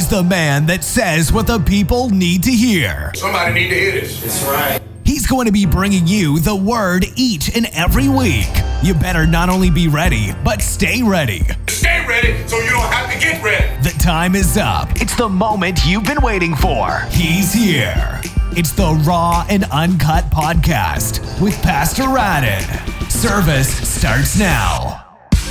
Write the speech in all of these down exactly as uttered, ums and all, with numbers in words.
the man that says what the people need to hear. Somebody need to hear this. That's right. He's going to be bringing you the word each and every week. You better not only be ready, but stay ready. Stay ready so you don't have to get ready. The time is up. It's the moment you've been waiting for. He's here. It's the Raw and Uncut Podcast with Pastor Radin. Service starts now.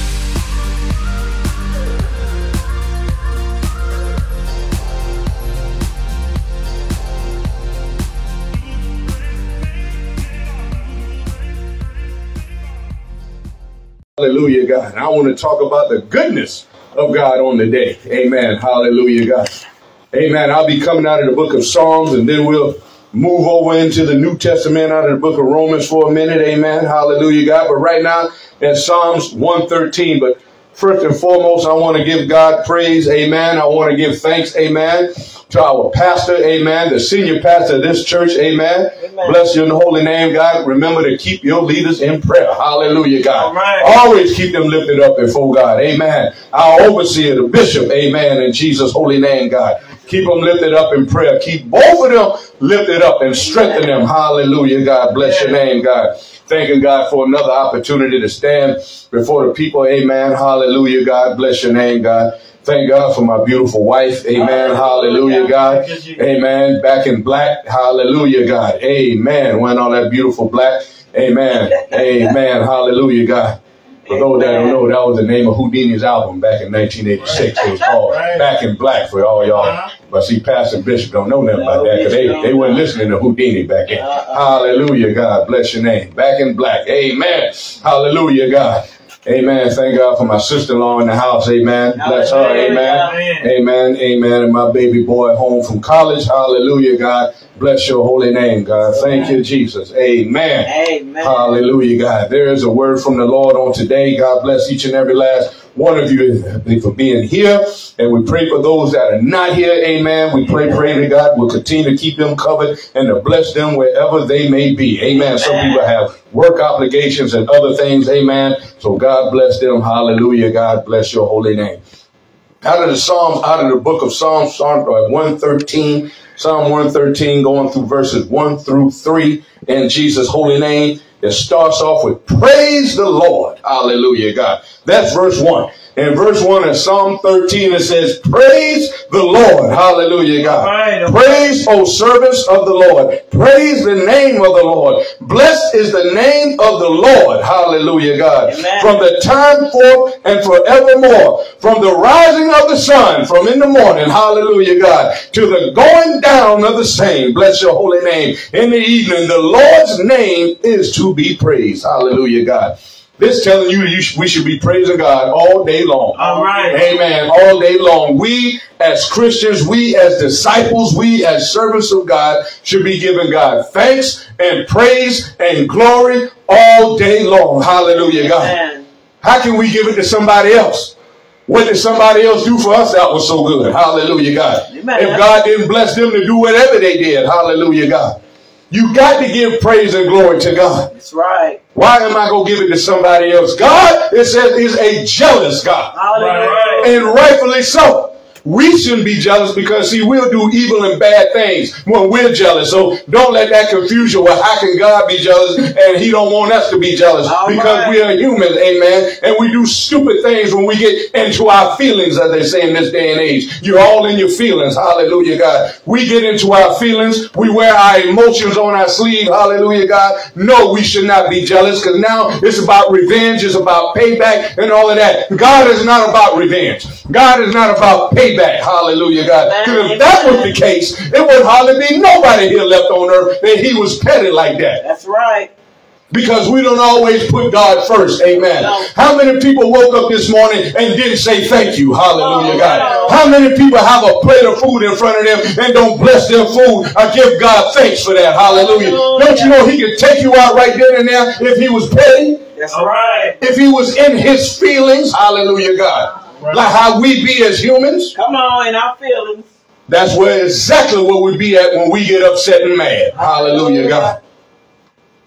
Hallelujah, God. I want to talk about the goodness of God on the day. Amen. Hallelujah, God. Amen. I'll be coming out of the book of Psalms, and then we'll move over into the New Testament out of the book of Romans for a minute. Amen. Hallelujah, God. But right now in Psalms one thirteen. But first and foremost, I want to give God praise. Amen. I want to give thanks. Amen. To our pastor. Amen. The senior pastor of this church. Amen. Amen. Bless your holy name, God. Remember to keep your leaders in prayer. Hallelujah, God. All right. Always keep them lifted up before God. Amen. Our overseer, the bishop. Amen. In Jesus' holy name, God. Keep them lifted up in prayer. Keep both of them lifted up and strengthen them. Hallelujah, God. Bless your name, God. Thanking God for another opportunity to stand before the people. Amen. Hallelujah, God. Bless your name, God. Thank God for my beautiful wife. Amen. Hallelujah, God. Amen. Back in black. Hallelujah, God. Amen. Wearing all that beautiful black. Amen. Amen. Hallelujah, God. For those that don't know, that was the name of Houdini's album back in nineteen eighty-six. It was called Back in Black for all y'all. But see, Pastor and Bishop don't know nothing about that because they, they weren't listening to Houdini back then. Hallelujah, God. Bless your name. Back in Black. Amen. Hallelujah, God. Amen. Thank God for my sister-in-law in the house. Amen. Bless her. Amen. Amen. Amen. And my baby boy home from college. Hallelujah, God. Bless your holy name, God. Thank you, Jesus. Amen. Amen. Hallelujah, God. There is a word from the Lord on today. God bless each and every last one of you for being here. And we pray for those that are not here. Amen. We pray, pray to God will continue to keep them covered and to bless them wherever they may be. Amen. Some people have work obligations and other things. Amen. So God bless them. Hallelujah. God bless your holy name. Out of the Psalms, out of the book of Psalms, Psalm one thirteen, Psalm one thirteen, going through verses one through three in Jesus' holy name. It starts off with praise the Lord. Hallelujah, God. That's verse one. In verse one of Psalm thirteen, it says, praise the Lord. Hallelujah, God. Right. Praise, O servants of the Lord. Praise the name of the Lord. Blessed is the name of the Lord. Hallelujah, God. Amen. From the time forth and forevermore. From the rising of the sun, from in the morning, hallelujah, God, to the going down of the same. Bless your holy name. In the evening, the Lord's name is to be praised. Hallelujah, God. This telling you, you sh- we should be praising God all day long. All right. Amen. All day long. We as Christians, we as disciples, we as servants of God should be giving God thanks and praise and glory all day long. Hallelujah, God. Amen. How can we give it to somebody else? What did somebody else do for us that was so good? Hallelujah, God. Amen. If God didn't bless them to do whatever they did, hallelujah, God. You got to give praise and glory to God. That's right. Why am I going to give it to somebody else? God, it says, is a jealous God. Right. And rightfully so. We shouldn't be jealous because, see, we'll do evil and bad things when we're jealous. So don't let that confuse you. Well, how can God be jealous and he don't want us to be jealous? All because right. we are humans, amen. And we do stupid things when we get into our feelings, as they say in this day and age. You're all in your feelings. Hallelujah, God. We get into our feelings. We wear our emotions on our sleeve. Hallelujah, God. No, we should not be jealous because now it's about revenge. It's about payback and all of that. God is not about revenge. God is not about payback. Hallelujah, God. Because if that was the case, it would hardly be nobody here left on earth that he was petty like that. That's right. Because we don't always put God first. Amen. No. How many people woke up this morning and didn't say thank you? Hallelujah, oh, God. No. How many people have a plate of food in front of them and don't bless their food or give God thanks for that? Hallelujah. Oh, don't yeah. you know he could take you out right then and there if he was petty? That's right. If he was in his feelings. Hallelujah, God. Right. Like how we be as humans. Come on, in our feelings. That's where exactly where we be at when we get upset and mad. Hallelujah, God.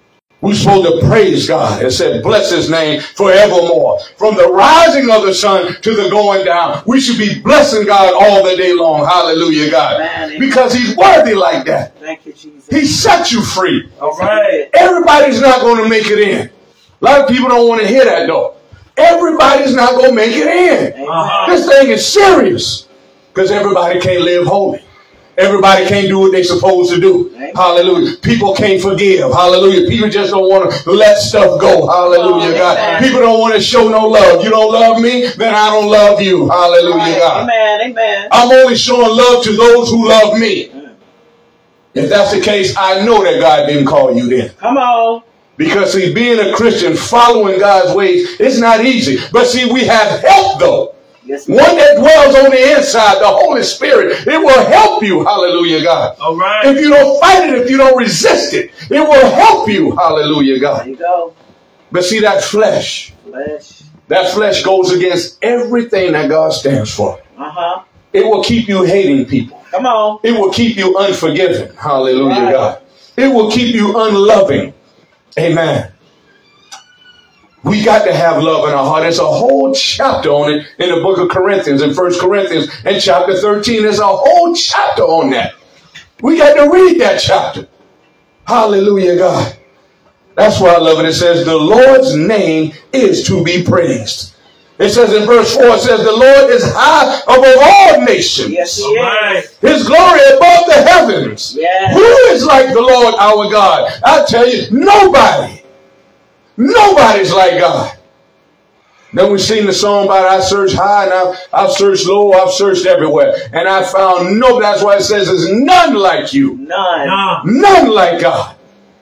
We're supposed to praise God. It said, bless his name forevermore. From the rising of the sun to the going down, we should be blessing God all the day long. Hallelujah, God. Amen. Because he's worthy like that. Thank you, Jesus. He set you free. All right. Everybody's not going to make it in. A lot of people don't want to hear that, though. Everybody's not going to make it in. Uh-huh. This thing is serious. Because everybody can't live holy. Everybody can't do what they're supposed to do. Amen. Hallelujah. People can't forgive. Hallelujah. People just don't want to let stuff go. Hallelujah, oh, God. Amen. People don't want to show no love. You don't love me, then I don't love you. Hallelujah, right. God. Amen. Amen. I'm only showing love to those who love me. Mm. If that's the case, I know that God didn't call you then. Come on. Because, see, being a Christian, following God's ways, it's not easy. But, see, we have help, though. Yes, one that dwells on the inside, the Holy Spirit. It will help you. Hallelujah, God. All right. If you don't fight it, if you don't resist it, it will help you. Hallelujah, God. There you go. But see, that flesh, flesh. that flesh goes against everything that God stands for. Uh-huh. It will keep you hating people. Come on. It will keep you unforgiving. Hallelujah, right. God. It will keep you unloving. Amen. We got to have love in our heart. There's a whole chapter on it in the book of Corinthians, in First Corinthians, and chapter thirteen. There's a whole chapter on that. We got to read that chapter. Hallelujah, God. That's why I love it. It says, the Lord's name is to be praised. It says in verse four, it says, the Lord is high above all nations. Yes, he is. His glory above the heavens. Yes. Who is like the Lord our God? I tell you, nobody. Nobody's like God. Then we sing the song about I searched high and I've, I've searched low, I've searched everywhere. And I found no, that's why it says there's none like you. None. None, none like God.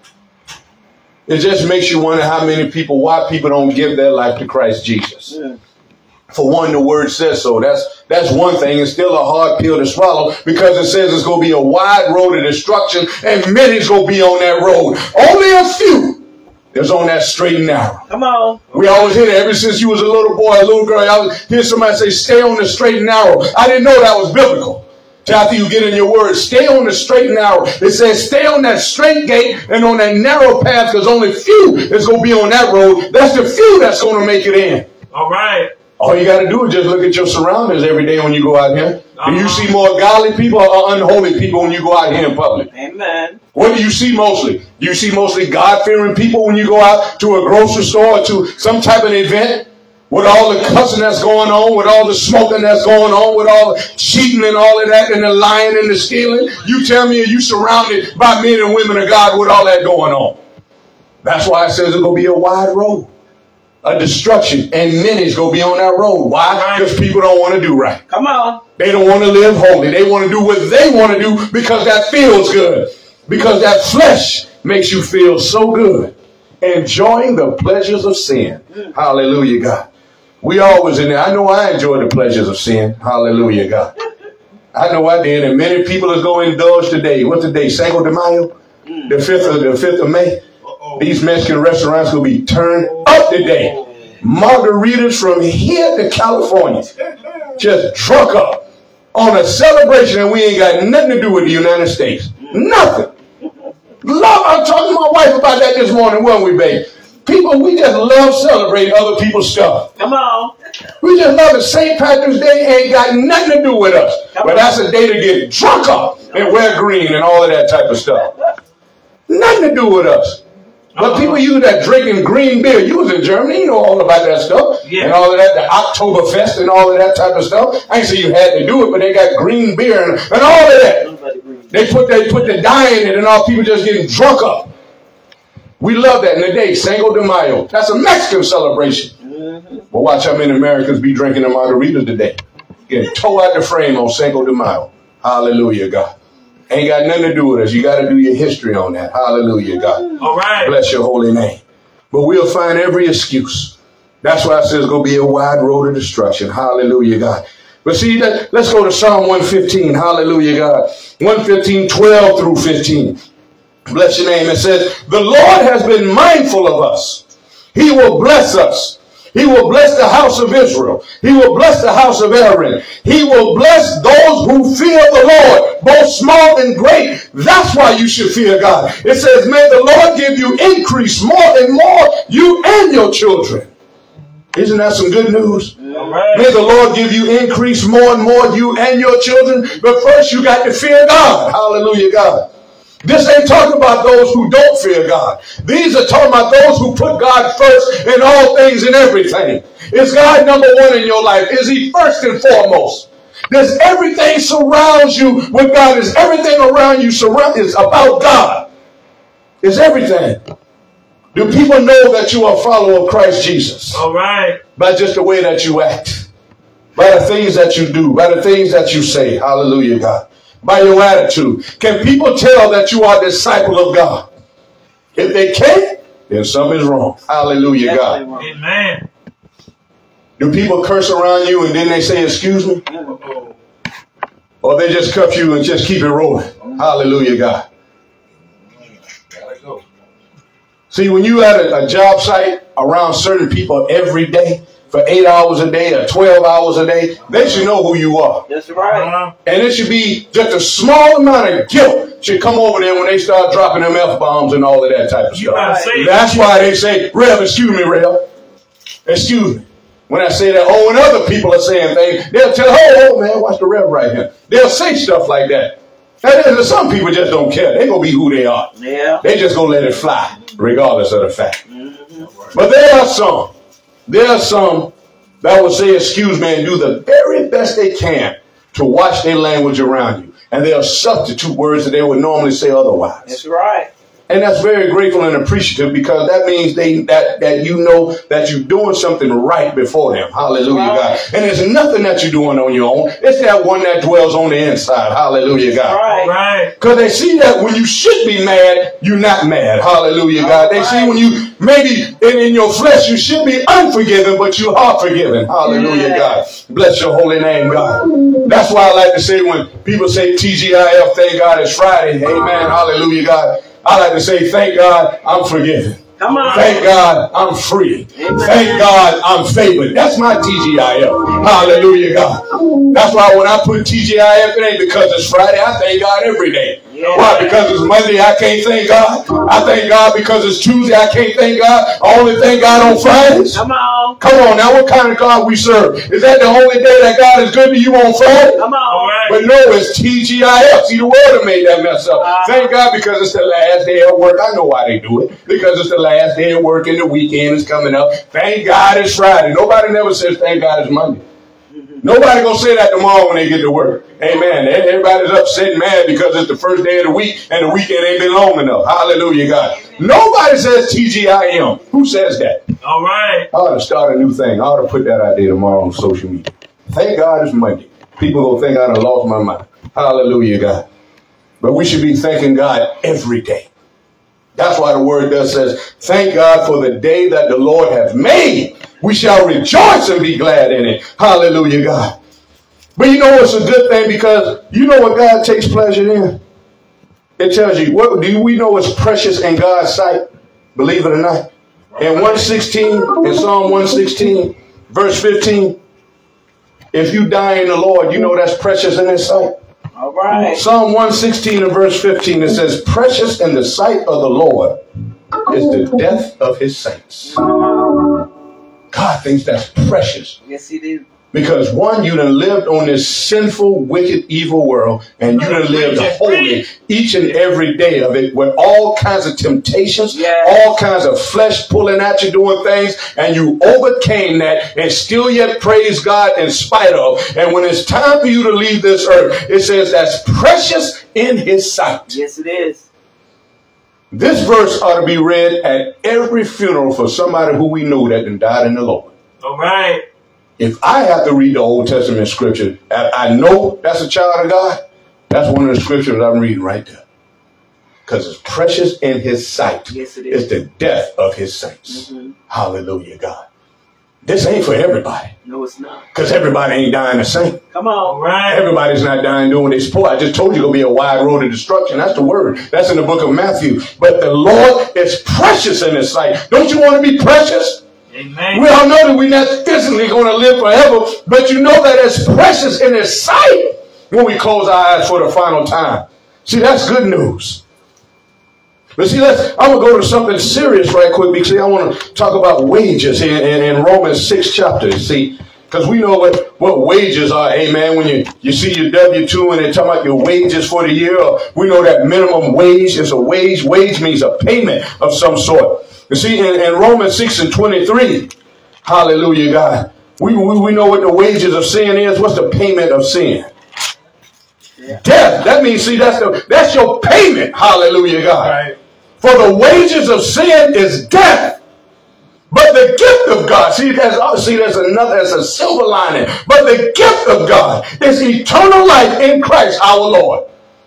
It just makes you wonder how many people, why people don't give their life to Christ Jesus. Yeah. For one, the word says so. That's that's one thing. It's still a hard pill to swallow because it says it's going to be a wide road of destruction and many's going to be on that road. Only a few is on that straight and narrow. Come on. We always hear that ever since you was a little boy, a little girl. I was hear somebody say, stay on the straight and narrow. I didn't know that was biblical. Till after you get in your word, stay on the straight and narrow. It says stay on that straight gate and on that narrow path because only few is going to be on that road. That's the few that's going to make it in. All right. All you got to do is just look at your surroundings every day when you go out here. Uh-huh. Do you see more godly people or unholy people when you go out here in public? Amen. What do you see mostly? Do you see mostly God-fearing people when you go out to a grocery store or to some type of event? With all the cussing that's going on, with all the smoking that's going on, with all the cheating and all of that, and the lying and the stealing, you tell me, are you surrounded by men and women of God with all that going on? That's why it says it's going to be a wide road. A destruction, and many's gonna be on that road. Why? Because people don't want to do right. Come on. They don't want to live holy. They want to do what they want to do because that feels good. Because that flesh makes you feel so good. Enjoying the pleasures of sin. Mm. Hallelujah, God. We always in there. I know I enjoy the pleasures of sin. Hallelujah, God. I know I did, and many people are going to indulge today. What's the day? Cinco de Mayo? Mm. The fifth of the fifth of May. These Mexican restaurants will be turned up today. Margaritas from here to California. Just drunk up on a celebration and we ain't got nothing to do with the United States. Nothing. Love, I'm talking to my wife about that this morning, weren't we, babe? People, we just love celebrating other people's stuff. Come on. We just love it. Saint Patrick's Day ain't got nothing to do with us. Come but on. That's a day to get drunk up and wear green and all of that type of stuff. Nothing to do with us. But people use that drinking green beer. You was in Germany, you know all about that stuff. Yeah. And all of that, the Oktoberfest and all of that type of stuff. I ain't say you had to do it, but they got green beer and, and all of that. They put they put the dye in it and all people just getting drunk up. We love that in the day, Cinco de Mayo. That's a Mexican celebration. Mm-hmm. But watch how many Americans be drinking the margaritas today. Getting tore out the frame on Cinco de Mayo. Hallelujah, God. Ain't got nothing to do with us. You got to do your history on that. Hallelujah, God. All right. Bless your holy name. But we'll find every excuse. That's why it says it's going to be a wide road of destruction. Hallelujah, God. But see, that, let's go to Psalm one fifteen. Hallelujah, God. one fifteen, twelve through fifteen. Bless your name. It says, the Lord has been mindful of us. He will bless us. He will bless the house of Israel. He will bless the house of Aaron. He will bless those who fear the Lord, both small and great. That's why you should fear God. It says, may the Lord give you increase more and more, you and your children. Isn't that some good news? Right. May the Lord give you increase more and more, you and your children. But first you got to fear God. Hallelujah, God. This ain't talking about those who don't fear God. These are talking about those who put God first in all things and everything. Is God number one in your life? Is he first and foremost? Does everything surround you with God? Is everything around you surround is about God? Is everything? Do people know that you are a follower of Christ Jesus? All right. By just the way that you act, by the things that you do, by the things that you say. Hallelujah, God. By your attitude. Can people tell that you are a disciple of God? If they can't, then something is wrong. Hallelujah, God. Amen. Do people curse around you and then they say, excuse me? Or they just cuff you and just keep it rolling? Hallelujah, God. See, when you at a, a job site around certain people every day, for eight hours a day or twelve hours a day, they should know who you are. That's right. And it should be just a small amount of guilt should come over there when they start dropping them F-bombs and all of that type of stuff. Right. That's why they say, Rev, excuse me, Rev. Excuse me. When I say that, oh, and other people are saying things, they'll tell, oh, oh man, watch the Rev right here. They'll say stuff like that. And some people just don't care. They're going to be who they are. Yeah. They just going to let it fly, regardless of the fact. Mm-hmm. But there are some. There are some that will say, excuse me, and do the very best they can to watch their language around you. And they'll substitute words that they would normally say otherwise. That's right. And that's very grateful and appreciative because that means they that, that you know that you're doing something right before them. Hallelujah, right. God. And it's nothing that you're doing on your own. It's that one that dwells on the inside. Hallelujah, God. Right. Because they see that when you should be mad, you're not mad. Hallelujah, God. They right. see when you maybe in, in your flesh you should be unforgiven, but you are forgiven. Hallelujah, yeah. God. Bless your holy name, God. That's why I like to say when people say T G I F, thank God it's Friday. Amen. Hallelujah, God. I like to say, thank God I'm forgiven. Come on. Thank God I'm free. Amen. Thank God I'm favored. That's my T G I F. Hallelujah, God. That's why when I put T G I F, it ain't because it's Friday. I thank God every day. Yeah. Why? Because it's Monday, I can't thank God. I thank God because it's Tuesday, I can't thank God. I only thank God on Fridays. Come on. Come on now, what kind of God we serve? Is that the only day that God is good to you on Friday? Come on. Right. But no, it's T G I F. See, the world made that mess up. Uh, thank God because it's the last day of work. I know why they do it. Because it's the last day of work and the weekend is coming up. Thank God it's Friday. Nobody never says thank God it's Monday. Nobody gonna say that tomorrow when they get to work. Amen. Everybody's upset and mad because it's the first day of the week and the weekend ain't been long enough. Hallelujah, God. Nobody says T G I M. Who says that? All right. I ought to start a new thing. I ought to put that out there tomorrow on social media. Thank God it's Monday. People gonna think I done lost my mind. Hallelujah, God. But we should be thanking God every day. That's why the word does says, thank God for the day that the Lord hath made. We shall rejoice and be glad in it. Hallelujah, God. But you know what's a good thing because you know what God takes pleasure in? It tells you, what do we know is precious in God's sight? Believe it or not. In one sixteen, in Psalm one sixteen, verse fifteen, if you die in the Lord, you know that's precious in his sight. All right. Psalm one sixteen and verse fifteen, it says, precious in the sight of the Lord is the death of his saints. God thinks that's precious. Yes, he did. Because one, you done lived on this sinful, wicked, evil world, and you done lived holy each and every day of it with all kinds of temptations, yes. all kinds of flesh pulling at you doing things, and you overcame that and still yet praise God in spite of. And when it's time for you to leave this earth, it says that's precious in his sight. Yes, it is. This verse ought to be read at every funeral for somebody who we know that done died in the Lord. All right. If I have to read the Old Testament scripture, I know that's a child of God. That's one of the scriptures I'm reading right there. Because it's precious in his sight. Yes, it is. It's the death of his saints. Mm-hmm. Hallelujah, God. This ain't for everybody. No, it's not. Because everybody ain't dying the same. Come on. Right. Everybody's not dying doing what they're supposed. I just told you it'll be a wide road of destruction. That's the word. That's in the book of Matthew. But the Lord is precious in his sight. Don't you want to be precious? Amen. We all know that we're not physically going to live forever, but you know that it's precious in his sight when we close our eyes for the final time. See, that's good news. But see, let's, I'm going to go to something serious right quick because see, I want to talk about wages in, in, in Romans six chapter. See, because we know what, what wages are, amen. When you, you see your W two and they're talking about your wages for the year, or we know that minimum wage is a wage. Wage means a payment of some sort. You see, in, in Romans six and twenty-three, hallelujah, God, we, we, we know what the wages of sin is. What's the payment of sin? Yeah. Death. That means, see, that's the that's your payment, hallelujah, God. Right. For the wages of sin is death. But the gift of God, see, there's, see, there's another, there's a silver lining. But the gift of God is eternal life in Christ our Lord.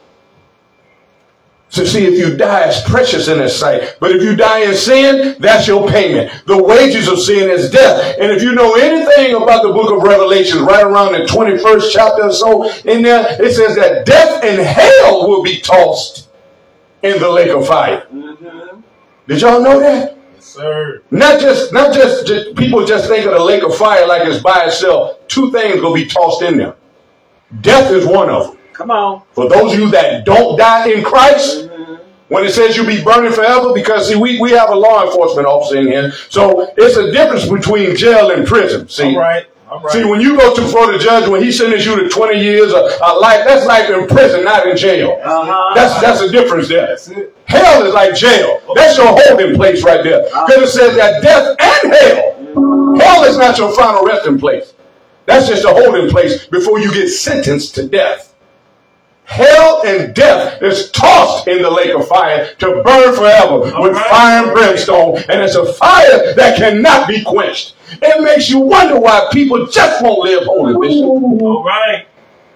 So see, if you die, it's precious in His sight. But if you die in sin, that's your payment. The wages of sin is death. And if you know anything about the book of Revelation, right around the twenty-first chapter or so, in there, it says that death and hell will be tossed in the lake of fire. Mm-hmm. Did y'all know that? Sir. Not just, not just, just people just think of the lake of fire like it's by itself. Two things will be tossed in there. Death is one of them. Come on. For those of you that don't die in Christ, mm-hmm. when it says you'll be burning forever, because see, we, we have a law enforcement officer in here, so it's a difference between jail and prison. See, all right. All right. See, when you go to before the judge, when he sentences you to twenty years of uh, life, that's life in prison, not in jail. Uh-huh. That's that's a difference there. That's it. Hell is like jail. That's your holding place right there. Because it says that death and hell. Hell is not your final resting place. That's just a holding place before you get sentenced to death. Hell and death is tossed in the lake of fire to burn forever with right. fire and brimstone. And it's a fire that cannot be quenched. It makes you wonder why people just won't live holy, Bishop. All right.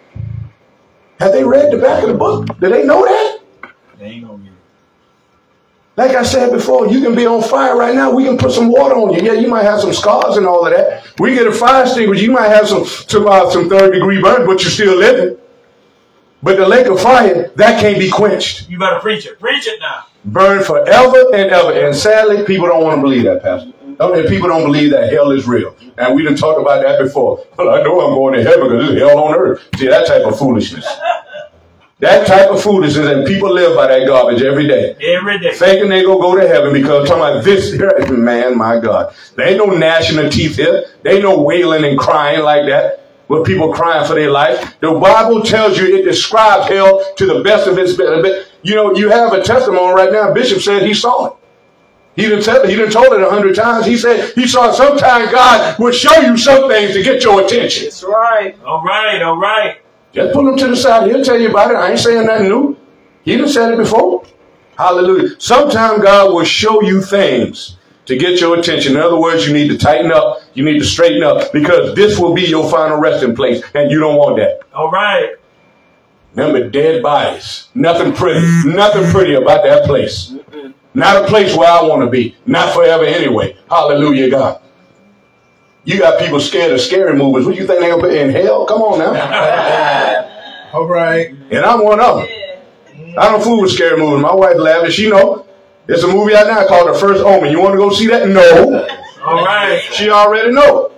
Have they read the back of the book? Do they know that? They ain't gonna get it. Like I said before, you can be on fire right now. We can put some water on you. Yeah, you might have some scars and all of that. We get a fire extinguisher. You might have some some, uh, some third degree burn, but you're still living. But the lake of fire, that can't be quenched. You better preach it. Preach it now. Burn forever and ever. And sadly, people don't want to believe that, Pastor. And people don't believe that hell is real. And we done talked about that before. Well, I know I'm going to heaven because there's hell on earth. See, that type of foolishness. That type of foolishness, and people live by that garbage every day. Every day. Thinking they gonna go to heaven because talking about this here, man, my God. There ain't no gnashing of teeth here. There ain't no wailing and crying like that. With people crying for their life. The Bible tells you, it describes hell to the best of its ability. You know, you have a testimony right now. Bishop said he saw it. He didn't tell it. He didn't told it a hundred times. He said he saw it. Sometimes God will show you some things to get your attention. That's right. All right. All right. Just pull him to the side. He'll tell you about it. I ain't saying nothing new. He done said it before. Hallelujah. Sometimes God will show you things to get your attention. In other words, you need to tighten up. You need to straighten up because this will be your final resting place and you don't want that. All right. Remember, dead bodies. Nothing pretty. Nothing pretty about that place. Mm-mm. Not a place where I want to be. Not forever anyway. Hallelujah, God. You got people scared of scary movies. What do you think they're going to put in hell? Come on now. All right. And I'm one of them. I don't fool with scary movies. My wife laughs. She know. There's a movie out now called The First Omen. You want to go see that? No. All right. She already know.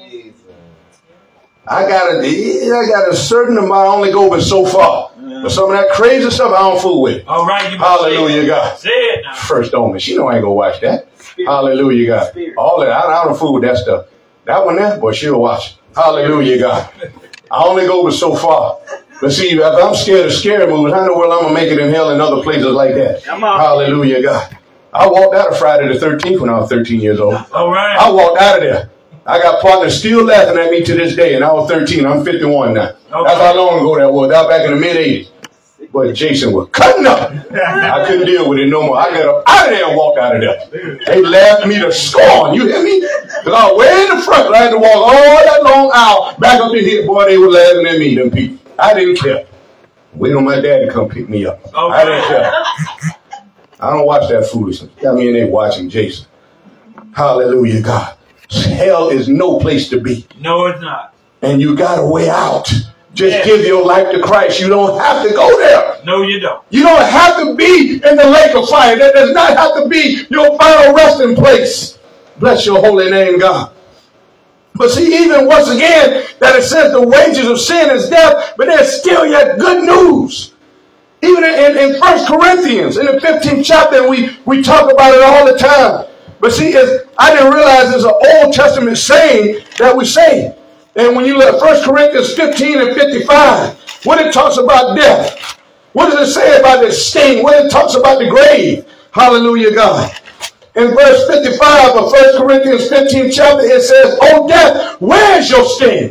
I got a, I got a certain amount. I only go but so far. But some of that crazy stuff I don't fool with. All right. You Hallelujah, God. Say it now. First Omen. She know I ain't gonna watch that. Spirit. Hallelujah, God. Spirit. All that. I, I don't fool with that stuff. That one there, boy, she'll watch it. Hallelujah, God. I only go but so far. But see, if I'm scared of scary movies, how in the world I'm going to make it in hell and other places like that? Hallelujah, God. I walked out of Friday the thirteenth when I was thirteen years old. All right. I walked out of there. I got partners still laughing at me to this day, and I was thirteen. I'm fifty-one now. Okay. That's how long ago that was. That was back in the mid-eighties. But Jason was cutting up. I couldn't deal with it no more. I got up out of there and walked out of there. They laughed me to scorn. You hear me? Because I was way in the front. I had to walk all that long aisle back up the hill. Boy, they were laughing at me, them people. I didn't care. Waiting on my dad to come pick me up. Okay. I didn't care. I don't watch that foolishness. Got me in there watching Jason. Hallelujah, God. Hell is no place to be. No, it's not. And you got a way out. Just yes. Give your life to Christ. You don't have to go there. No, you don't. You don't have to be in the lake of fire. That does not have to be your final resting place. Bless your holy name, God. But see, even once again, that it says the wages of sin is death, but there's still yet good news. Even in, in First Corinthians, in the fifteenth chapter, and we, we talk about it all the time. But see, it's, I didn't realize there's an Old Testament saying that we say. And when you look at First Corinthians fifteen and fifty-five, when it talks about death, what does it say about the sting? When it talks about the grave, hallelujah, God. In verse fifty-five of First Corinthians fifteenth chapter, it says, "O death, where is your sting?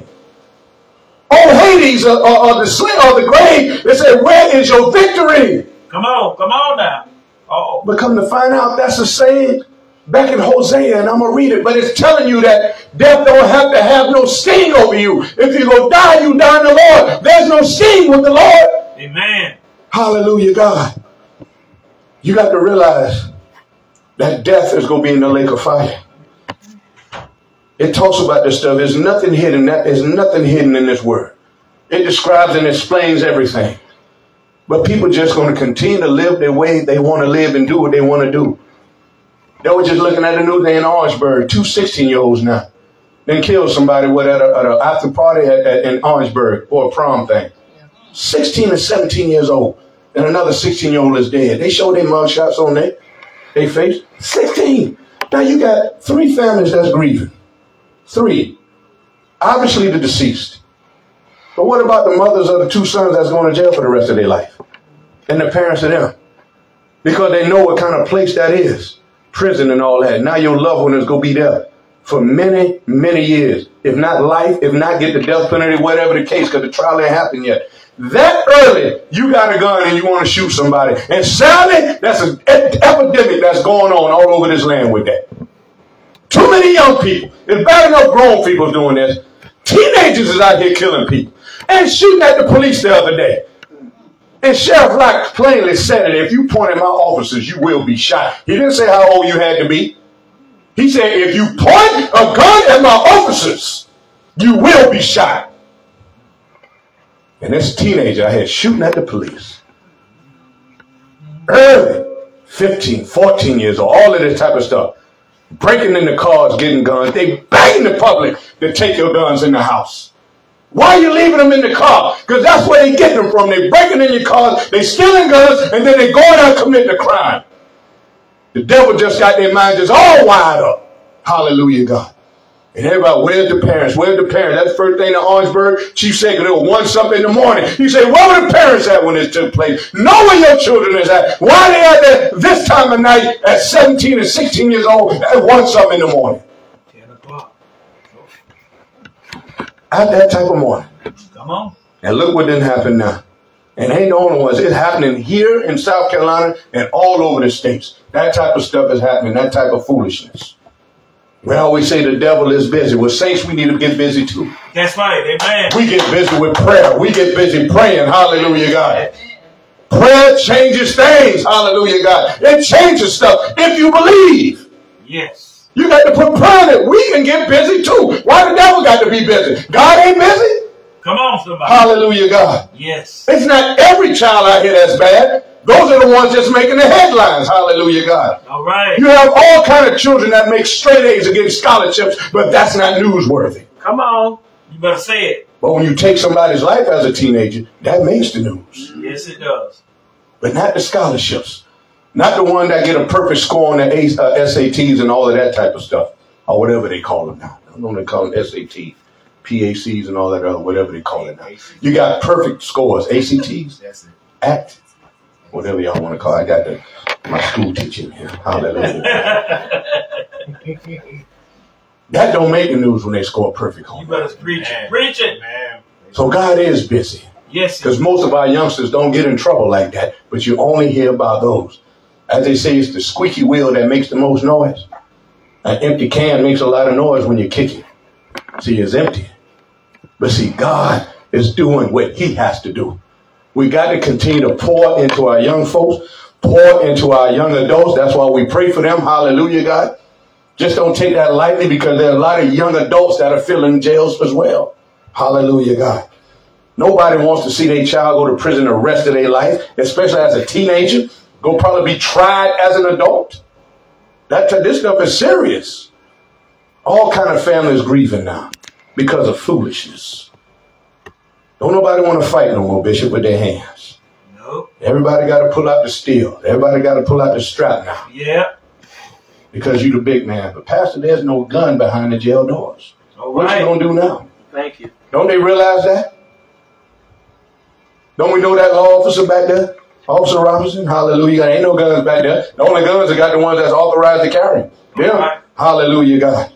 O Hades, or, or, or the sling, or the grave," it said, "where is your victory?" Come on, come on now. Oh, but come to find out, that's a saying back in Hosea, and I'm going to read it, but it's telling you that death don't have to have no sting over you. If you go die, you die in the Lord. There's no sting with the Lord. Amen. Hallelujah, God. You got to realize that death is going to be in the lake of fire. It talks about this stuff. There's nothing hidden. There's nothing hidden in this word. It describes and explains everything. But people just going to continue to live their way they want to live and do what they want to do. They were just looking at the news day in Orangeburg. Two sixteen-year-olds now then killed somebody with at an after party at, at, in Orangeburg or a prom thing. sixteen and seventeen years old. And another sixteen-year-old is dead. They show their mugshots on their, their face. sixteen. Now you got three families that's grieving. Three. Obviously the deceased. But what about the mothers of the two sons that's going to jail for the rest of their life? And the parents of them? Because they know what kind of place that is. Prison and all that. Now your loved one is going to be there for many, many years. If not life, if not get the death penalty, whatever the case, because the trial ain't happened yet. That early, you got a gun and you want to shoot somebody. And sadly, that's an epidemic that's going on all over this land with that. Too many young people. It's bad enough grown people doing this. Teenagers is out here killing people. And shooting at the police the other day. And Sheriff Locke plainly said it. If you point at my officers, you will be shot. He didn't say how old you had to be. He said, if you point a gun at my officers, you will be shot. And this teenager I had shooting at the police. Early, fifteen, fourteen years old, all of this type of stuff. Breaking into cars, getting guns. They begging the public to take your guns in the house. Why are you leaving them in the car? Because that's where they get them from. They breaking in your cars, they stealing guns, and then they going out committing a crime. The devil just got their minds just all wide up. Hallelujah, God. And everybody, where's the parents? Where's the parents? That's the first thing in Orangeburg. Chief said, it was one something in the morning. He said, where were the parents at when this took place? Know where your children is at. Why are they out there this time of night at seventeen and sixteen years old at one something in the morning? ten o'clock. At that type of morning. Come on. And look what didn't happen now. And ain't the only ones. It's happening here in South Carolina and all over the states. That type of stuff is happening. That type of foolishness. We always say the devil is busy. With saints, we need to get busy too. That's right. Amen. We get busy with prayer. We get busy praying. Hallelujah, God. Prayer changes things. Hallelujah, God. It changes stuff if you believe. Yes. You got to put prayer in it. We can get busy too. Why the devil got to be busy? God ain't busy. Come on, somebody. Hallelujah, God. Yes. It's not every child out here that's bad. Those are the ones just making the headlines. Hallelujah, God. All right. You have all kind of children that make straight A's against scholarships, but that's not newsworthy. Come on. You better say it. But when you take somebody's life as a teenager, that makes the news. Yes, it does. But not the scholarships. Not the one that get a perfect score on the S A Ts and all of that type of stuff. Or whatever they call them now. I don't know what they call them, S A Ts, P A Cs and all that other, whatever they call it now. You got perfect scores, A C Ts, act, whatever y'all want to call it. I got the, my school teaching here. Hallelujah. That don't make the news when they score perfect home. You better preach it. Preach it. Man. So God is busy. Yes. Because most of our youngsters don't get in trouble like that, but you only hear about those. As they say, it's the squeaky wheel that makes the most noise. An empty can makes a lot of noise when you kick it. See, it's empty. But see, God is doing what he has to do. We got to continue to pour into our young folks, pour into our young adults. That's why we pray for them. Hallelujah, God. Just don't take that lightly, because there are a lot of young adults that are filling jails as well. Hallelujah, God. Nobody wants to see their child go to prison the rest of their life, especially as a teenager. Go probably be tried as an adult. That this stuff is serious. All kind of families grieving now. because of foolishness. Don't nobody want to fight no more, Bishop, with their hands. Nope. Everybody got to pull out the steel. Everybody got to pull out the strap now. Yeah. Because you the big man. But Pastor, there's no gun behind the jail doors. All What right. you gonna do now? Thank you. Don't they realize that? Don't we know that law officer back there? Officer Robinson? Hallelujah. Ain't no guns back there. The only guns are got the ones that's authorized to carry them. Yeah. Right. Hallelujah, God.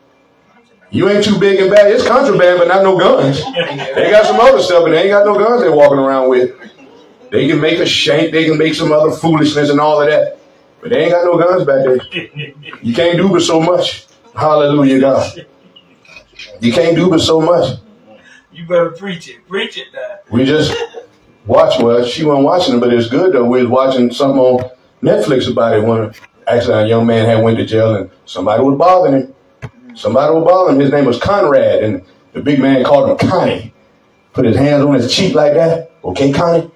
You ain't too big and bad. It's contraband, but not no guns. They got some other stuff, but they ain't got no guns they're walking around with. They can make a shank. They can make some other foolishness and all of that. But they ain't got no guns back there. You can't do but so much. Hallelujah, God. You can't do but so much. You better preach it. Preach it, Dad. We just watch. Well, she wasn't watching it, but it's good though. We was watching something on Netflix about it. When actually a young man had went to jail and somebody was bothering him. Somebody was bothering him. His name was Conrad, and the big man called him Connie. Put his hands on his cheek like that. Okay, Connie.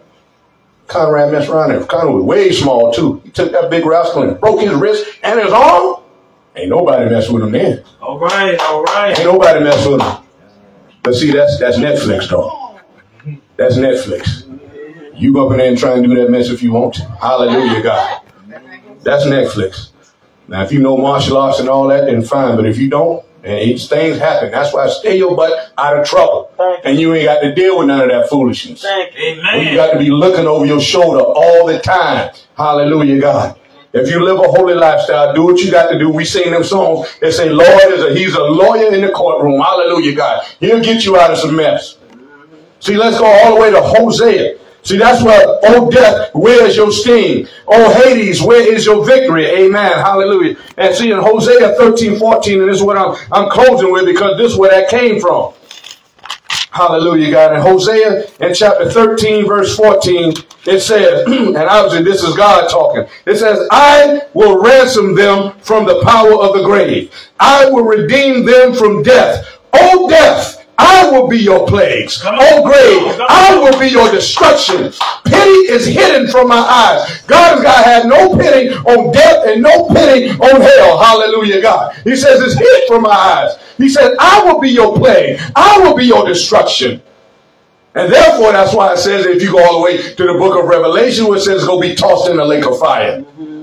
Conrad messed around and Connie was way small too. He took that big rascal and broke his wrist and his arm. Ain't nobody messing with him then. All right, all right. Ain't nobody messing with him. But see, that's that's Netflix though. That's Netflix. You go up in there and try and do that mess if you want to. Hallelujah, God. That's Netflix. Now, if you know martial arts and all that, then fine. But if you don't, and each things happen. That's why stay your butt out of trouble. And you ain't got to deal with none of that foolishness. Amen. You got to be looking over your shoulder all the time. Hallelujah, God. If you live a holy lifestyle, do what you got to do. We sing them songs that say, Lord is a, he's a lawyer in the courtroom. Hallelujah, God. He'll get you out of some mess. See, let's go all the way to Hosea. See, that's where, oh death, where is your sting? Oh Hades, where is your victory? Amen. Hallelujah. And see, in Hosea thirteen, fourteen, and this is what I'm, I'm closing with because this is where that came from. Hallelujah, God. In Hosea, in chapter thirteen, verse fourteen, it says, and obviously this is God talking. It says, I will ransom them from the power of the grave. I will redeem them from death. O death, I will be your plagues. O grave, I will be your destruction. Pity is hidden from my eyes. God has got to have no pity on death and no pity on hell. Hallelujah, God. He says it's hid from my eyes. He said, I will be your plague. I will be your destruction. And therefore, that's why it says, if you go all the way to the book of Revelation, where it says, go be tossed in the lake of fire. Mm-hmm.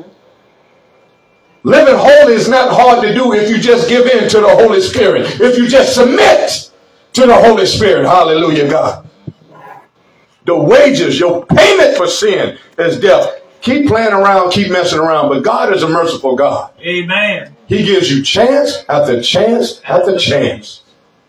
Living holy is not hard to do if you just give in to the Holy Spirit. If you just submit to the Holy Spirit. Hallelujah, God. The wages, your payment for sin is death. Keep playing around, keep messing around, but God is a merciful God. Amen. He gives you chance after chance after chance.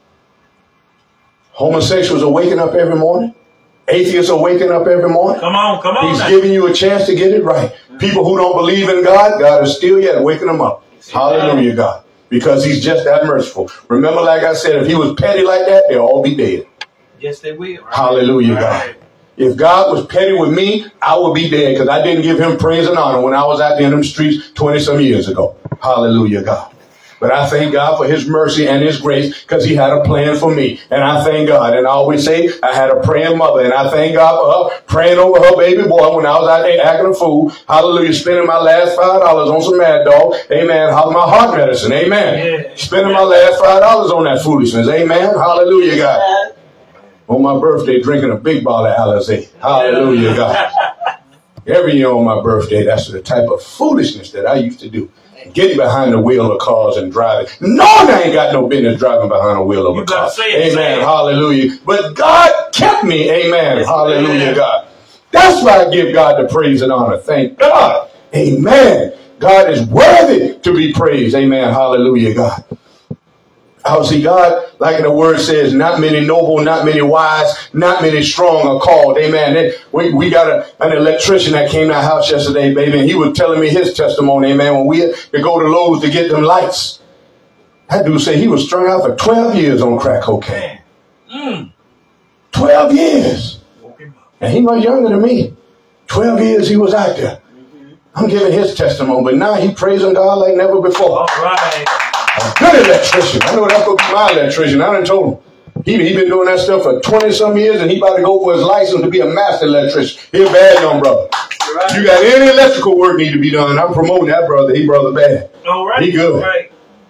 Homosexuals are waking up every morning. Atheists are waking up every morning. Come on, come on. He's now. giving you a chance to get it right. People who don't believe in God, God is still yet waking them up. Hallelujah, God. Because he's just that merciful. Remember, like I said, if he was petty like that, they'll all be dead. Yes, they will. Right. Hallelujah, Right. God. If God was petty with me, I would be dead because I didn't give him praise and honor when I was out there in them streets twenty some years ago. Hallelujah, God. But I thank God for his mercy and his grace because he had a plan for me. And I thank God. And I always say I had a praying mother. And I thank God for her praying over her baby boy when I was out there acting a fool. Hallelujah. Spending my last five dollars on some Mad Dog. Amen. How my heart medicine. Amen. Yeah. Spending my last five dollars on that foolishness. Amen. Hallelujah, God. On my birthday, drinking a big bottle of Alizé. Hallelujah, God. Every year on my birthday, that's the type of foolishness that I used to do. Getting behind the wheel of cars and driving. No, I ain't got no business driving behind the wheel of a car. It, amen. Hallelujah. But God kept me. Amen. Hallelujah, God. That's why I give God the praise and honor. Thank God. Amen. God is worthy to be praised. Amen. Hallelujah, God. I see God, like the word says, not many noble, not many wise, not many strong are called. Amen. We, we got a, an electrician that came to our house yesterday, baby, and he was telling me his testimony. Amen. When we had to go to Lowe's to get them lights, that dude said he was strung out for twelve years on crack cocaine. Mm. twelve years. And he was younger than me. twelve years he was out there. I'm giving his testimony, but now he praising God like never before. All right. A good electrician. I know that's going to be my electrician. I done told him. He he been doing that stuff for twenty some years, and he about to go for his license to be a master electrician. He a bad young brother. Right. You got any electrical work need to be done, I'm promoting that brother. He brother bad. All right. He good. Right.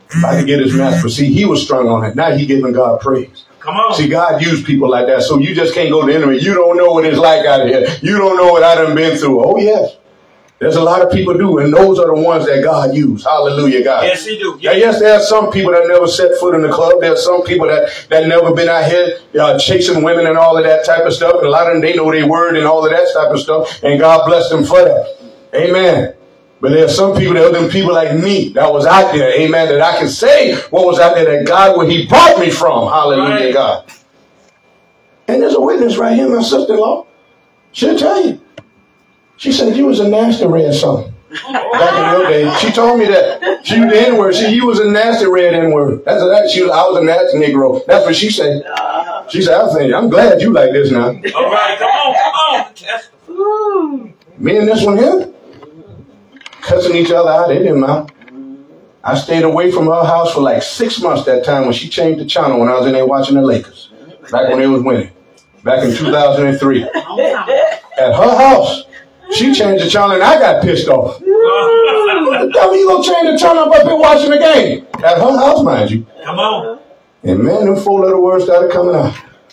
If I could get his master. See, he was strung on it. Now he giving God praise. Come on. See, God used people like that. So you just can't go to the enemy. You don't know what it's like out here. You don't know what I done been through. Oh, yes. There's a lot of people do, and those are the ones that God used. Hallelujah, God. Yes, he do. Yes, yes there are some people that never set foot in the club. There are some people that, that never been out here uh, chasing women and all of that type of stuff. And a lot of them, they know their word and all of that type of stuff. And God bless them for that. Amen. But there are some people, there are them people like me that was out there, amen, that I can say what was out there that God, where he brought me from. Hallelujah, right. God. And there's a witness right here, my sister-in-law. She'll tell you. She said you was a nasty red son. Back in your day. She told me that. She was the N-word. She, you was a nasty red N-word. That's that. She was, I was a nasty Negro. That's what she said. She said, I think, I'm glad you like this now. All right, come on, come on. Me and this one here, cussing each other out. They didn't mind. I stayed away from her house for like six months that time when she changed the channel when I was in there watching the Lakers. Back when they was winning. Back in two thousand three. At her house. She changed the channel and I got pissed off. What the devil you gonna change the channel up here watching the game? At her house, mind you. Come on. And man, them four little words started coming out.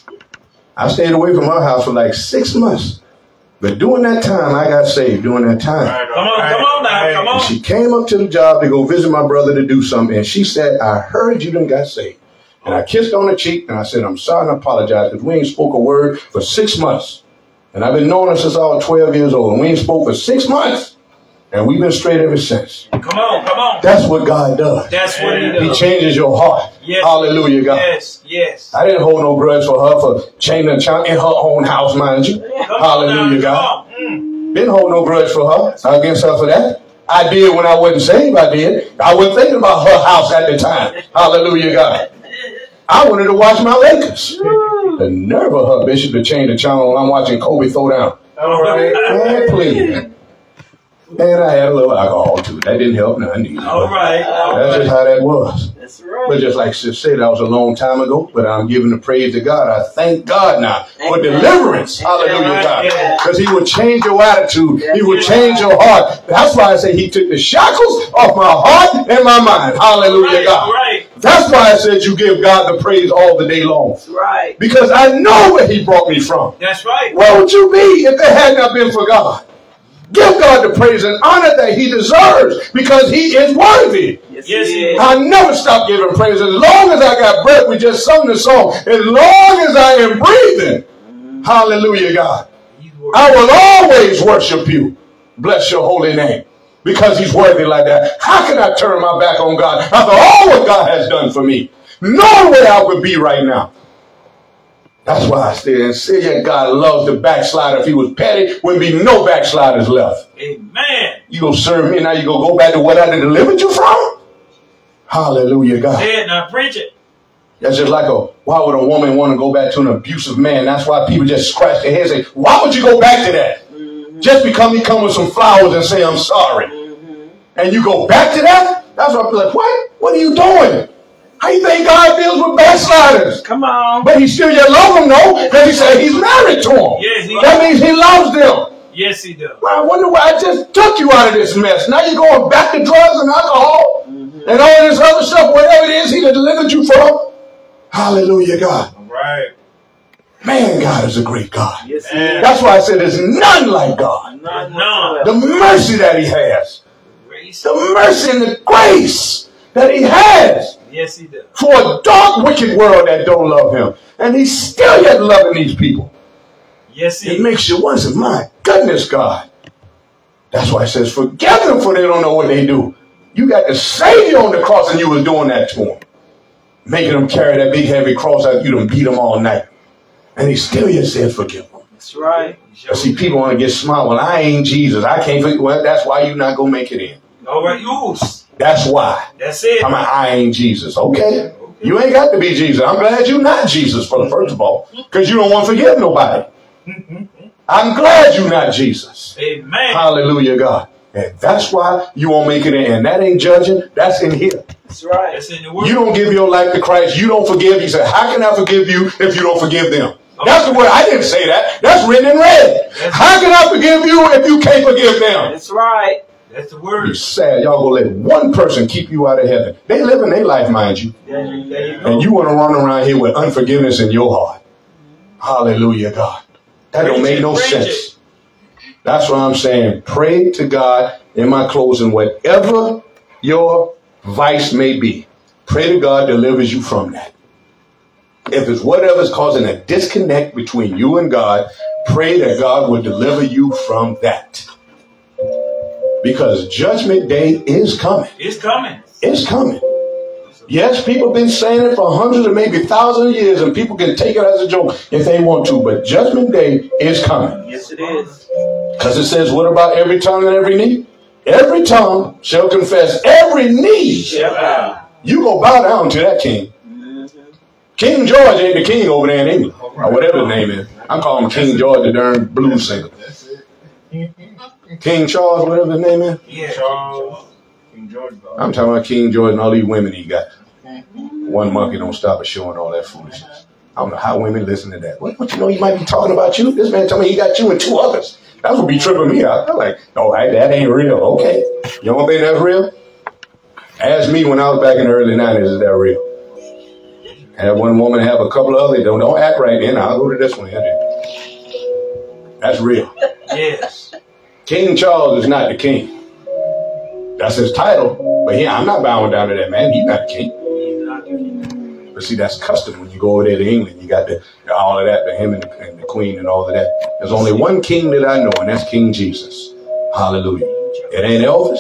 I stayed away from her house for like six months. But during that time, I got saved during that time. Right, come on, come on now, come on. And she came up to the job to go visit my brother to do something. And she said, I heard you done got saved. And I kissed on her cheek and I said, I'm sorry and I apologize because we ain't spoke a word for six months. And I've been knowing her since I was twelve years old. And we ain't spoke for six months. And we've been straight ever since. Come on, come on. That's what God does. That's what he does. He changes your heart. Yes. Hallelujah, God. Yes, yes. I didn't hold no grudge for her for changing the channel in her own house, mind you. Come Hallelujah, on, God. Mm. Didn't hold no grudge for her. Against her for that. I did when I wasn't saved, I did. I wasn't thinking about her house at the time. Hallelujah, God. I wanted to watch my Lakers. The nerve of her, Bishop, to change the channel when I'm watching Kobe throw down. All right. Man, please. And I had a little alcohol, too. That didn't help none either. All right. All That's right. just how that was. That's right. But just like Sis said, that was a long time ago. But I'm giving the praise to God. I thank God now for deliverance. Hallelujah, God. Because he will change your attitude. He will change your heart. That's why I say he took the shackles off my heart and my mind. Hallelujah, God. That's why I said you give God the praise all the day long. That's right. Because I know where he brought me from. That's right. Where would you be if it had not been for God? Give God the praise and honor that he deserves because he is worthy. Yes, Yes, he he is. I never stop giving praise. As long as I got breath, we just sung the song. As long as I am breathing, mm-hmm. Hallelujah, God. I will always worship you. Bless your holy name. Because he's worthy like that. How can I turn my back on God after all what God has done for me? Knowing where I would be right now. That's why I stay and say that God loves the backslider. If he was petty, wouldn't be no backsliders left. Amen. You gonna serve me now? You gonna go back to what I done delivered you from? Hallelujah, God. Yeah, now preach it. That's just like a, why would a woman want to go back to an abusive man? That's why people just scratch their heads and say, why would you go back to that? Mm-hmm. Just because he come with some flowers and say, I'm sorry. Mm-hmm. And you go back to that? That's why I'm like, what? What are you doing? How you think God deals with backsliders? Come on. But he still yet love them, though, because he said he's married to them. Yes, he that means he loves them. Yes, he does. Well, I wonder why I just took you out of this mess. Now you're going back to drugs and alcohol mm-hmm. and all this other stuff, whatever it is he delivered you from. Hallelujah, God. All right. Man, God is a great God. Yes, that's why I said there's none like God. None. None. The mercy that he has. Grace. The mercy and the grace that he has. Yes, he does. For a dark, wicked world that don't love him. And he's still yet loving these people. Yes, he It makes you wonder, my goodness, God. That's why it says, forgive them for they don't know what they do. You got the Savior on the cross and you was doing that to them. Making them carry that big heavy cross out, you done beat them all night. And he still yet says, forgive them. That's right. I see people want to get smart. Well, I ain't Jesus. I can't forget. Well, that's why you're not going to make it in. All right, use. That's why. That's it. I'm like, I ain't Jesus. Okay. You ain't got to be Jesus. I'm glad you're not Jesus, for the first of all, because you don't want to forgive nobody. I'm glad you're not Jesus. Amen. Hallelujah, God. And that's why you won't make it in. And that ain't judging. That's in here. That's right. That's in the word. You don't give your life to Christ. You don't forgive. He said, how can I forgive you if you don't forgive them? That's the word. I didn't say that. That's written in red. How can I forgive you if you can't forgive them? That's right. That's the word. It's sad y'all gonna let one person keep you out of heaven. They living their life, mind you. There you, there you go. And you want to run around here with unforgiveness in your heart. Hallelujah, God. That don't make no sense. That's what I'm saying. Pray to God in my closing, whatever your vice may be. Pray to God delivers you from that. If it's whatever's causing a disconnect between you and God, pray that God will deliver you from that. Because judgment day is coming. It's coming. It's coming. Yes, people have been saying it for hundreds or maybe thousands of years, and people can take it as a joke if they want to, but judgment day is coming. Yes, it is. Because it says, what about every tongue and every knee? Every tongue shall confess, every knee shall bow. You go bow down to that king. King George ain't the king over there in England, or whatever his name is. I'm calling him King George, the darn blues singer. King Charles, whatever his name is. Yeah, Charles. King George. I'm talking about King George and all these women he got. One monkey don't stop at showing all that foolishness. I don't know how women listen to that. What, what you know, he might be talking about you. This man told me he got you and two others. That would be tripping me out. I'm like, oh, that ain't real. Okay. You don't think that's real? Ask me when I was back in the early nineties, is that real? Have one woman have a couple of others. Don't, don't act right then. I'll go to this one. That's real. Yes. King Charles is not the king. That's his title. But yeah, I'm not bowing down to that man. He's not the king. He's not the king. But see, that's custom when you go over there to England. You got the, all of that, the him and the, and the queen and all of that. There's only one king that I know, and that's King Jesus. Hallelujah. It ain't Elvis.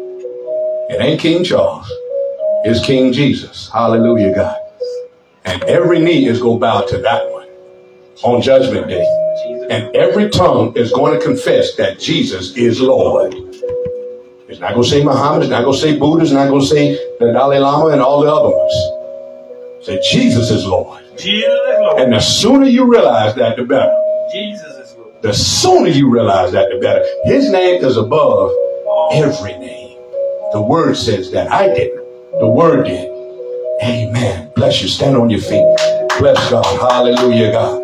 It ain't King Charles. It's King Jesus. Hallelujah, God. And every knee is going to bow to that one on Judgment Day. And every tongue is going to confess that Jesus is Lord. It's not going to say Muhammad. It's not going to say Buddha. It's not going to say the Dalai Lama and all the other ones. Say Jesus is Lord. Jesus is Lord. And the sooner you realize that, the better. Jesus is Lord. The sooner you realize that, the better. His name is above every name. The word says that. I didn't. The word did. Amen. Bless you. Stand on your feet. Bless God. Hallelujah, God.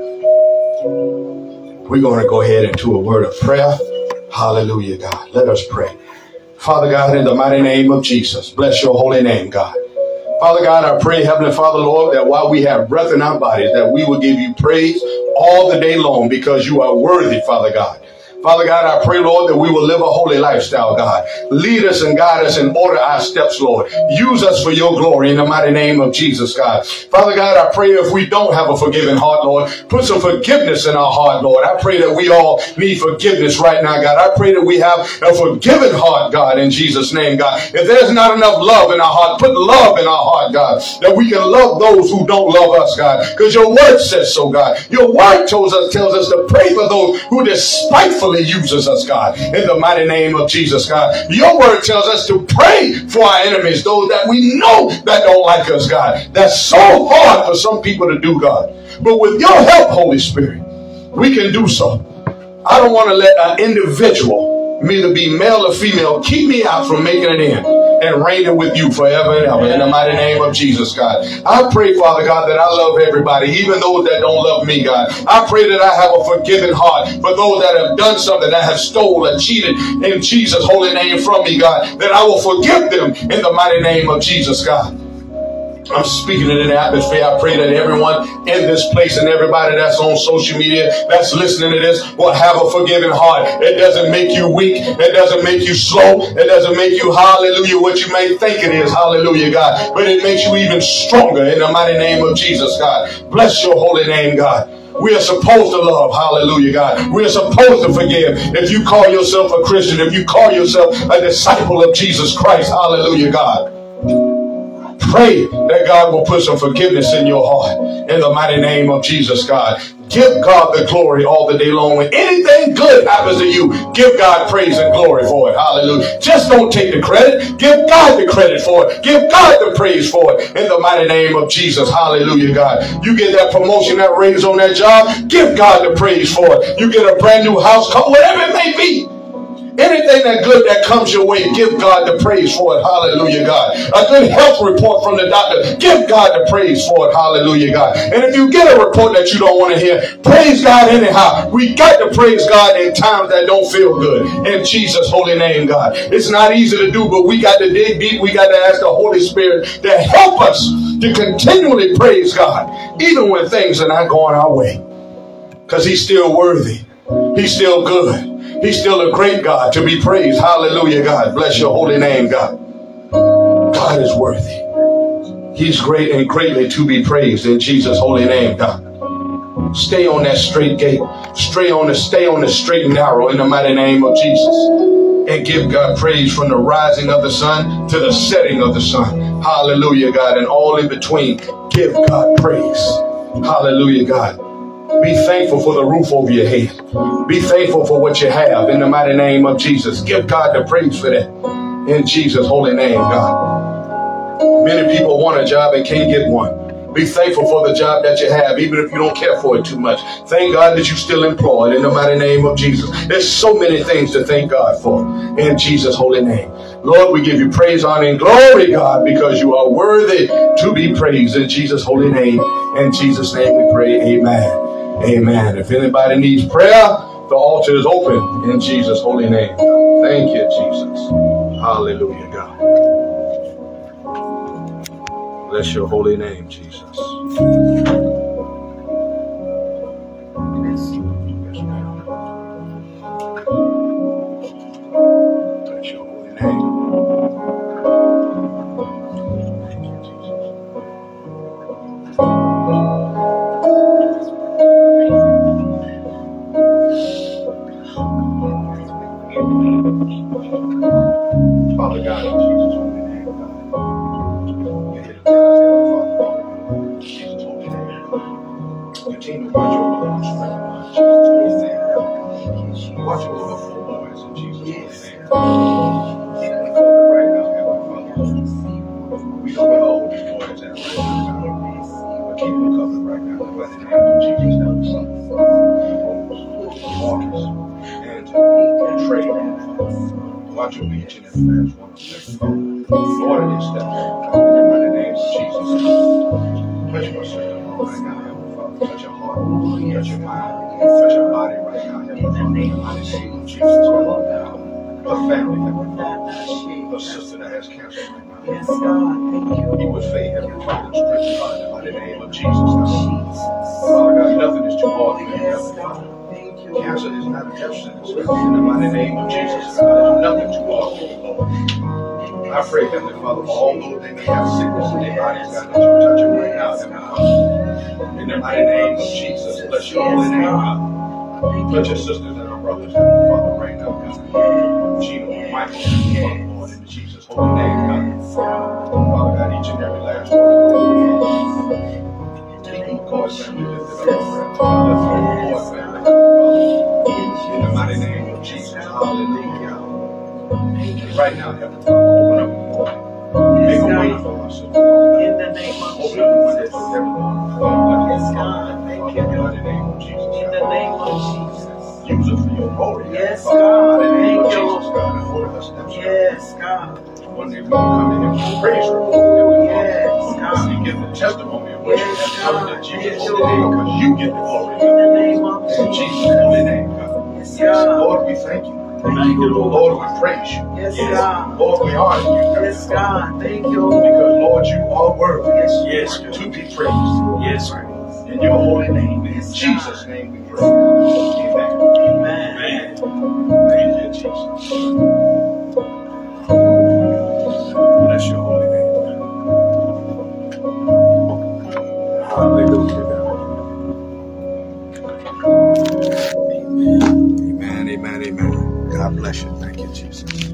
We're going to go ahead into a word of prayer. Hallelujah, God. Let us pray. Father God, in the mighty name of Jesus, bless your holy name, God. Father God, I pray, Heavenly Father, Lord, that while we have breath in our bodies, that we will give you praise all the day long because you are worthy, Father God. Father God, I pray, Lord, that we will live a holy lifestyle, God. Lead us and guide us and order our steps, Lord. Use us for your glory in the mighty name of Jesus, God. Father God, I pray if we don't have a forgiving heart, Lord, put some forgiveness in our heart, Lord. I pray that we all need forgiveness right now, God. I pray that we have a forgiving heart, God, in Jesus' name, God. If there's not enough love in our heart, put love in our heart, God, that we can love those who don't love us, God, because your word says so, God. Your word tells us, tells us to pray for those who despitefully uses us, God, in the mighty name of Jesus, God. Your word tells us to pray for our enemies, those that we know that don't like us, God. That's so hard for some people to do, God. But with your help, Holy Spirit, we can do so. I don't want to let an individual, either be male or female, keep me out from making it in and reigning with you forever and ever in the mighty name of Jesus, God. I pray, Father God, that I love everybody, even those that don't love me, God. I pray that I have a forgiving heart for those that have done something, that have stolen, cheated in Jesus' holy name from me, God, that I will forgive them in the mighty name of Jesus, God. I'm speaking it in the atmosphere. I pray that everyone in this place and everybody that's on social media that's listening to this will have a forgiving heart. It doesn't make you weak. It doesn't make you slow. It doesn't make you, hallelujah, what you may think it is, hallelujah, God. But it makes you even stronger in the mighty name of Jesus, God. Bless your holy name, God. We are supposed to love, hallelujah, God. We are supposed to forgive. If you call yourself a Christian, if you call yourself a disciple of Jesus Christ, hallelujah, God. Pray that God will put some forgiveness in your heart in the mighty name of Jesus, God. Give God the glory all the day long. When anything good happens to you, give God praise and glory for it. Hallelujah. Just don't take the credit. Give God the credit for it. Give God the praise for it in the mighty name of Jesus. Hallelujah, God. You get that promotion, that raise on that job, give God the praise for it. You get a brand new house, whatever it may be. Anything that good that comes your way, give God the praise for it. Hallelujah, God. A good health report from the doctor, give God the praise for it. Hallelujah, God. And if you get a report that you don't want to hear, praise God anyhow. We got to praise God in times that don't feel good. In Jesus' holy name, God. It's not easy to do, but we got to dig deep. We got to ask the Holy Spirit to help us to continually praise God, even when things are not going our way. Because he's still worthy. He's still good. He's still a great God to be praised. Hallelujah, God. Bless your holy name, God. God is worthy. He's great and greatly to be praised in Jesus' holy name, God. Stay on that straight gate. Stay on the, stay on the straight and narrow in the mighty name of Jesus. And give God praise from the rising of the sun to the setting of the sun. Hallelujah, God. And all in between, give God praise. Hallelujah, God. Be thankful for the roof over your head. Be thankful for what you have in the mighty name of Jesus. Give God the praise for that in Jesus' holy name, God. Many people want a job and can't get one. Be thankful for the job that you have, even if you don't care for it too much. Thank God that you're still employed in the mighty name of Jesus. There's so many things to thank God for in Jesus' holy name. Lord, we give you praise, honor, and glory, God, because you are worthy to be praised in Jesus' holy name. In Jesus' name we pray, amen. Amen. If anybody needs prayer, the altar is open in Jesus' holy name. Thank you, Jesus. Hallelujah, God. Bless your holy name, Jesus. Bless your holy name. Thank you, Jesus. Father God, in Jesus' holy name, God. You hit the Father, Jesus' holy name. Continue to watch over the strength of Jesus' holy name. Watch over the full boys in Jesus' holy name. We cover right now, Heavenly Father. We don't know who these boys at right now, God. But keep them covered right now. By the name of Jesus, help us. Marcus and Trey. Watch over each and every last one of them. Lord, in this step, in the name of Jesus. Touch your servant right now, Heavenly Father. Touch your heart, touch your mind, touch your body right now, Heavenly Father. In the name of Jesus, her family, Heavenly Father. Her sister that has cancer right now. Yes, God, thank you. You would faith, Heavenly Father, and strengthen her in the name of Jesus. Father God, nothing is too hard for you, Heavenly Father. Cancer is not a death sentence. In the mighty name of Jesus, God, there's nothing too hard for you, Lord. I pray, Heavenly Father, for all those that may have sickness in their bodies, God, that you touch them right now, Heavenly Father. In the mighty name of Jesus, bless your holy name, God. Touch your sisters and our brothers, Heavenly Father, right now, God. Gino and Michael, Father, Lord, in Jesus' holy name, God. Father God, each and every last one of them. Keep them, of course, family, lift it up, Lord, family. In the mighty name of Jesus, hallelujah. Right now, Heavenly Father, open up the door. Make a way for us. In the name of Jesus. Open up the windows for everyone. Yes, God. Thank you. In the name of Jesus. In the name of Jesus. Use it for your glory. Yes, God. In the name of Jesus, God. And order us steps. Yes, God. One day we can come in here with praise report. Yes, God. You give the testimony of what you have done that Jesus today because you get the glory. In the name of Jesus. In Jesus' holy name, God. Yes, God. Lord, we thank you. Thank you, Lord. Lord, we praise you. Yes, yes, God. Lord, we honor you. Yes, God. Thank you. Because, Lord, you are worthy. Yes, yes, to be praised. Yes, Lord. In your holy name. In Jesus' name we pray. Amen. Amen. Amen. Thank you, Jesus. Bless your holy name. Hallelujah. Amen. Amen. Amen. God bless you. Thank you, Jesus.